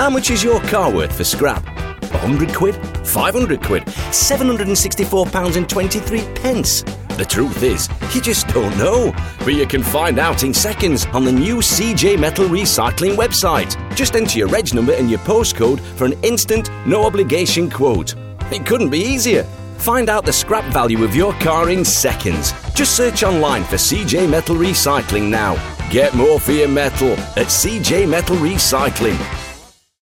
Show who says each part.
Speaker 1: How much is your car worth for scrap? 100 quid? 500 quid? £764.23? The truth is, you just don't know. But you can find out in seconds on the new CJ Metal Recycling website. Just enter your reg number and your postcode for an instant, no obligation quote. It couldn't be easier. Find out the scrap value of your car in seconds. Just search online for CJ Metal Recycling now. Get more for your metal at CJ Metal Recycling.